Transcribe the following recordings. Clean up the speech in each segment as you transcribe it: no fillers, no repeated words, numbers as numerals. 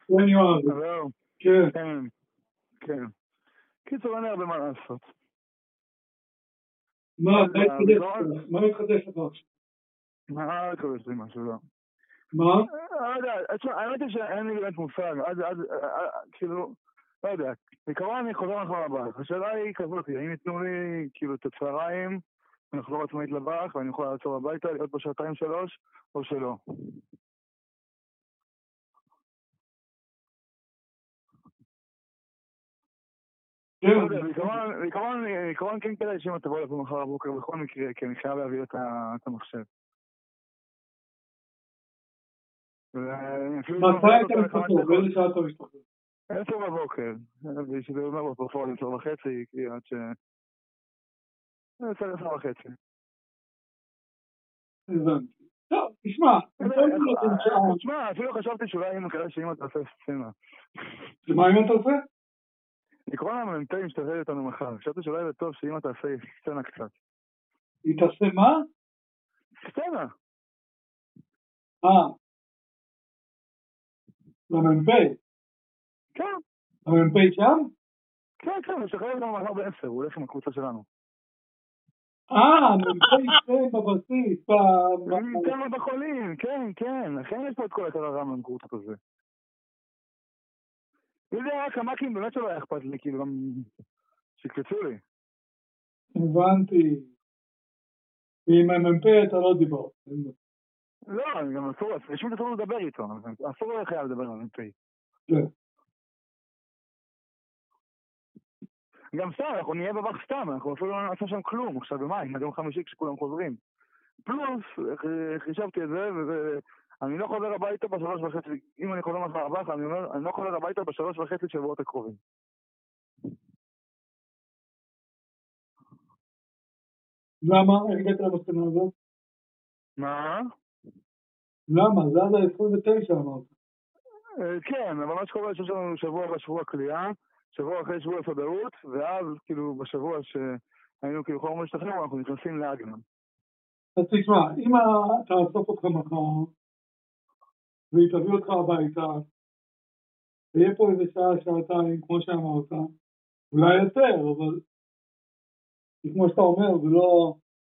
כן, יואב. זהו. כן. כן. קיצור, אין הרבה מה לעשות. מה התחדש לך עכשיו? מה התחדש לי משהו, לא. מה? לא יודע, האמת היא שאין לי באמת מושג, כאילו, לא יודע, בעיקרון אני חוזר לחזור לבח. השאלה היא כזאת, האם ייתנו לי כאילו את הצהריים, אני אחזור עצמאית לבח, ואני יכול לעצור הביתה, להיות בשעתיים 3, או שלא. בעיקרון כן כדאי שאם אתה בוא לבוא מחר הבוקר בכל מקרה, כי אני חייב להביא את המחשב. מתי אתה משתחרר? באיזה שעה אתה משתחרר? 10 בבוקר, שזה אומר בפועל 10:30, כי עד ש... 10:30. הבנתי. טוב, תשמע, אפילו חשבתי שאולי אם מקרה שאמא תעשה סצנה. מה אמא אתה עושה? לקרוא להם המ"פ משתחרר איתנו מחר. חשבתי שאולי זה טוב שאמא תעשה סצנה קצת. היא תעשה מה? סצנה. למ"פ? כן. המ"פ שם? כן, הוא משתחרר איתנו מחר ב10, הוא הולך עם הקבוצה שלנו. המ"פ שם בבסיס, כמה בחולים, כן. לכן יש פה את כל הקררה מהקבוצות הזה. וזה היה כמקים באמת שלא היה אכפת לי, כאילו גם שקפצו לי. הבנתי. ועם המ"פ אתה לא דיבר. לא, גם אסור, פשוט אסור לדבר איתו, אסור לא חייב לדבר עם המ"פ. כן. גם סתם, אנחנו נהיה בבח סתם, אנחנו אפילו לא נעשה שם כלום, עכשיו במים, עד יום חמישי כשכולם חוזרים. פלוס, חישבתי את זה, ואני לא חוזר הביתה ב3.5, אם אני חוזר מחר הבח, אני אומר, אני לא חוזר הביתה ב3.5 שבועות הקרובים. למה? איך הגעת למסקנה הזאת? מה? למה? זה עד ה-29 אמרת. כן, אבל מה שקורה שיש לנו שבוע קליעה, שבוע אחרי שבוע סודאות, ואז כאילו בשבוע שהיינו כאילו חורם להשתחרר, אנחנו נכנסים לאגנם. אז תשמע, אם תאסוף אותך מחר, והיא תביא אותך הביתה, ויהיה פה איזה שעה, שעתיים, כמו שאמרת, אולי יותר, אבל כמו שאתה אומר, זה לא,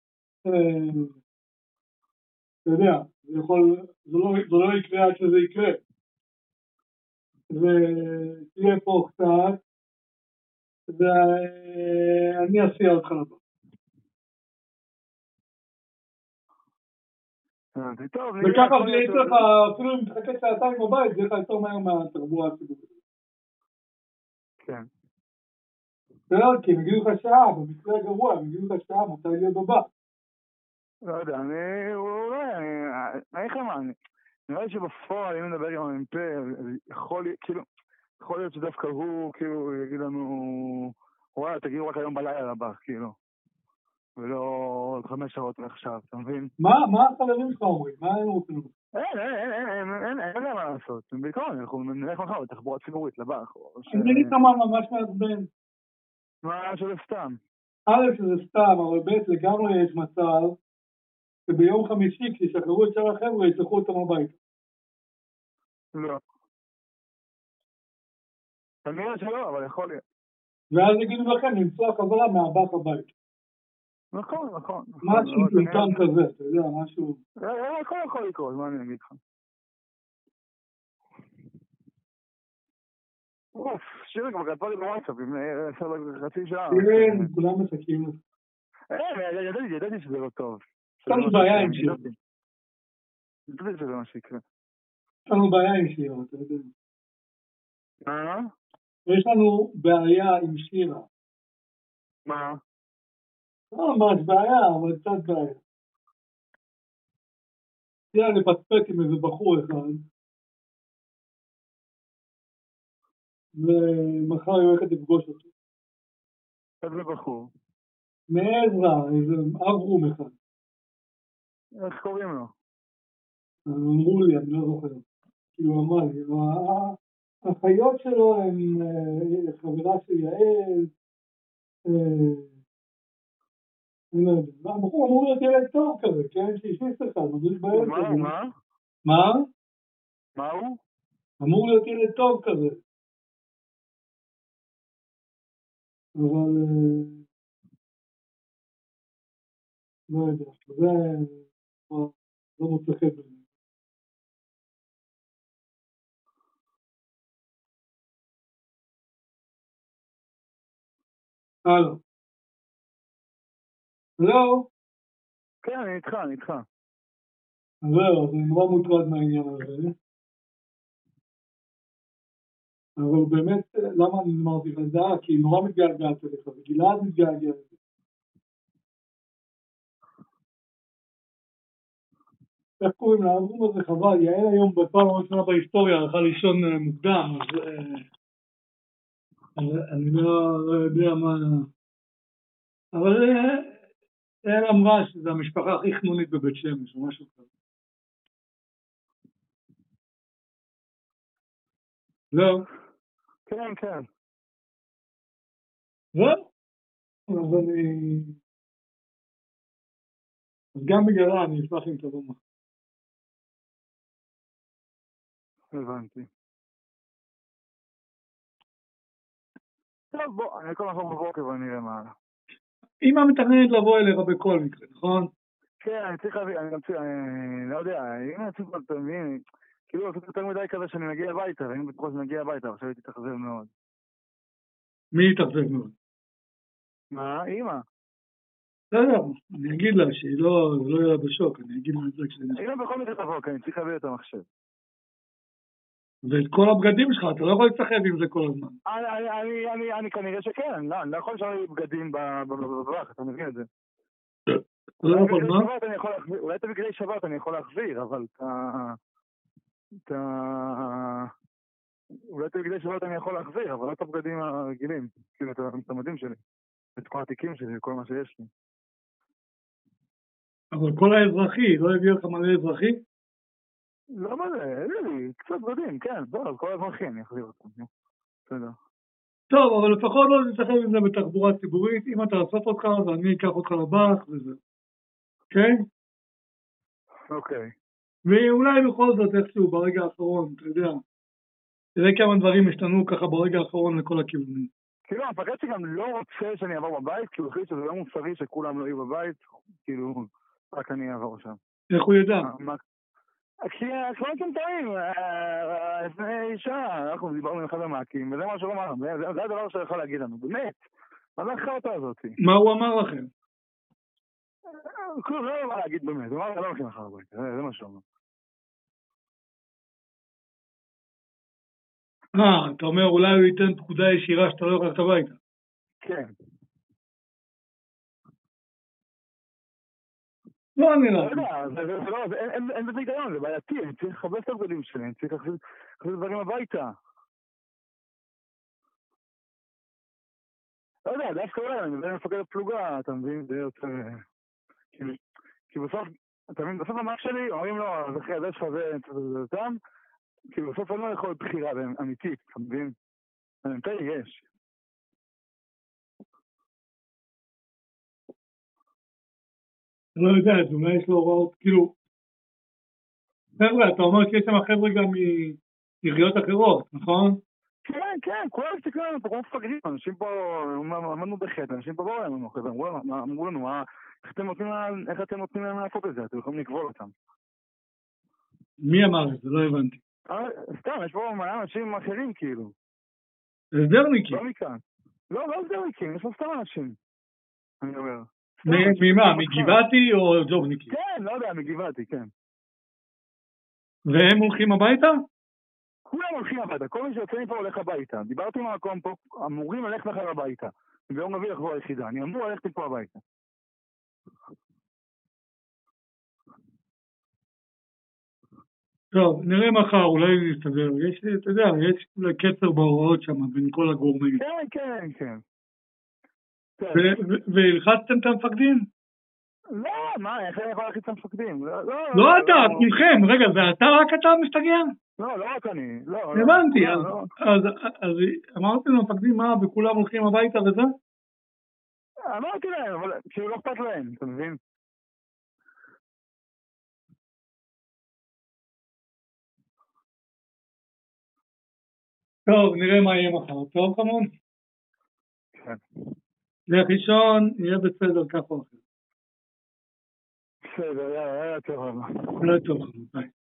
אתה יודע, זה לא יקרה עד שזה יקרה. ותהיה פה קצת, ואני אסיע אותך לבא. וככה זה יצא לך, אפילו אם תחכה שעתיים בבית, זה יהיה לך יותר מהר מהתחבורה הציבורית. כן. כי הם יגידו לך שעה, במקרה הגרוע, הם יגידו לך שעה, מתי להיות בבא. לא יודע, נראה לי שבפועל, אם נדבר עם המ"פ, יכול להיות שדווקא הוא, כאילו, יגיד לנו, וואלה, תגיעו רק היום בלילה לבא, כאילו. ולא עוד 5 שעות מעכשיו, אתה מבין? מה החברים שלך אומרים? מה הם רוצים? אין להם מה לעשות. בעיקרון, אנחנו נלך מחר בתחבורה ציבורית לבא. אני אגיד לך מה ממש מעצבן. מה שזה סתם? שזה סתם, אבל ב' לגמרי יש מצב שביום חמישי כשישחררו את שאר החבר'ה יצטרכו אותם הביתה. לא. כנראה שלא, אבל יכול להיות. ואז יגידו לכם לנסוע חזרה מהבח הבית. נכון. משהו פלטן כזה, אתה יודע, משהו... הכל יכול לקרות, מה אני אגיד לך? שירי כבר כתבה לי בוואטסאפ עם חצי שעה. כן, כולם מחכים לזה. ידעתי שזה לא טוב. יש לנו בעיה עם שיר. ידעתי שזה מה שיקרה. יש לנו בעיה עם שירה, אתה יודע. מה? יש לנו בעיה עם שירה. מה? לא ממש בעיה, אבל קצת בעיה. שירה לפצפק עם איזה בחור אחד. ומחר היא הולכת לפגוש אותו. איזה בחור? מעזרא, איזה אברום אחד. איך קוראים לו? אמרו לי, אני לא זוכר. כאילו אמר לי, החיות שלו הן חברה של יעל, אני לא יודע, הבחור אמור להיות ילד טוב כזה, כן? שישיס אחד, מדריך באמצע. מה? מה? מה הוא? אמור להיות ילד טוב כזה. אבל לא יודע, זה לא מוצא חן בעיניי. הלו. הלו? כן, אני איתך. זהו, אז אני נורא מוטרד מהעניין הזה. אבל באמת, למה אני אמרתי לך את זה? כי היא נורא מתגעגעת אליך, וגלעד מתגעגע אליך. איך קוראים לאלבום הזה? חבל, יעל היום בפעם הראשונה בהיסטוריה הלכה לישון מוקדם, אז אני לא יודע מה... אבל יעל אמרה שזו המשפחה הכי חנונית בבית שמש, או משהו כזה. לא? כן. לא? אז אז גם בגללה אני אשמח אם תבוא מחר. הבנתי. טוב, בוא, אני אקום לחזור בבוקר ואני אראה מה הלאה. אמא מתכננת לבוא אליך בכל מקרה, נכון? כן, אני צריך להביא, אני לא יודע, אם אני צריך אתה מבין, כאילו לעשות יותר מדי כזה שאני מגיע הביתה, ואם בטוח שאני מגיע הביתה, עכשיו הייתי תחזב מאוד. מי יתאכזב מאוד? מה? אמא. בסדר, אני אגיד לה שהיא לא יהיה בשוק, אני אגיד לה את זה כשאני... אמא בכל מקרה תבוא, כי אני צריך להביא את המחשב. ואת כל הבגדים שלך, אתה לא יכול לצחב עם זה כל הזמן. אני כנראה שכן, אני לא יכול לשאול בגדים בבח, אתה מבין את זה. לא יכול, מה? אולי את הבגדי שבת אני יכול להחזיר, אבל אולי את הבגדי שבת אני יכול להחזיר, אבל לא את הבגדים הרגילים, כאילו את המדים שלי, את כל התיקים שלי, כל מה שיש לי. אבל כל האזרחי, לא הביא לך מלא אזרחי? לא מלא, לי, קצת בגדים, כן, טוב, כל האזרחי אני אחזיר אותם, בסדר. טוב, אבל לפחות לא תצטחב עם זה בתחבורה ציבורית, אם אתה אסוף אותך, אז אני אקח אותך לבח וזה. כן? אוקיי. ואולי בכל זאת איכשהו ברגע האחרון, אתה יודע, תראה כמה דברים השתנו ככה ברגע האחרון לכל הכיוונים. כאילו, המפקד שגם לא רוצה שאני אעבור בבית, כי הוא החליט שזה לא מוסרי שכולם לא יהיו בבית, כאילו, רק אני אעבור שם. איך הוא ידע? כי אנחנו טועים, לפני שעה אנחנו דיברנו עם אחד המעקים, וזה מה שהוא אמר, זה הדבר שיכול להגיד לנו, באמת, מה זה החרטה הזאת? מה הוא אמר לכם? כלום, לא מה להגיד באמת, הוא אמר, לא הולכים אחר הביתה, זה מה שהוא אמר. אתה אומר אולי הוא ייתן פקודה ישירה שאתה לא הולך הביתה. כן. לא, אני לא. אין בזה היגיון, זה בעייתי, אני צריך לחבר את הבגדים שלי, אני צריך להחזיר דברים הביתה. לא יודע, דווקא אולי, אני מדבר עם מפקד הפלוגה, אתה מבין, זה יותר... כי בסוף, אתה מבין, בסוף המח שלי, אומרים לו, אז אחרי הדש שלך זה אותם, כי בסוף אני לא יכול בחירה אמיתית, אתה מבין? אני מתי יש. לא יודע, אז אולי יש לו הוראות, כאילו, חבר'ה, אתה אומר שיש שם חבר'ה גם מעיריות אחרות, נכון? כן, כולם מסתכלים עלינו פה כמו מפגרים, אנשים פה, עמדנו בחטא, אנשים פה באו לנו, אמרו לנו, איך אתם נותנים להם לעשות את זה, אתם יכולים לקבול אותם. מי אמר את זה? לא הבנתי. סתם, יש פה מלא אנשים אחרים כאילו. הסדרניקים. לא מכאן. לא הסדרניקים, יש פה סתם אנשים. אני אומר. ממה? מגבעתי או ג'ובניקי? כן, לא יודע, מגבעתי, כן. והם הולכים הביתה? כולם הולכים הביתה, כל מי שיוצא מפה הולך הביתה. דיברתי עם המקום פה, אמורים ללכת מחר הביתה. ביום רביעי לחזור היחידה, אני אמור ללכת מפה הביתה. טוב, נראה מחר, אולי נסתדר. אתה יודע, יש קצר בהוראות שם בין כל הגורמים. כן. והלחצתם את המפקדים? לא, מה, איך אני יכול להלחיץ את המפקדים? לא אתה, כולכם. רגע, זה רק אתה מסתגר? לא רק אני. הבנתי, אז אמרתי למפקדים מה, וכולם הולכים הביתה וזה? אמרתי להם, אבל כאילו לא אכפת להם, אתה מבין? טוב, נראה מה יהיה מחר. טוב, חמון? כן. לך לישון, יהיה בסדר כך או אחר. בסדר, יאללה, טוב. לא טוב, חמון, ביי.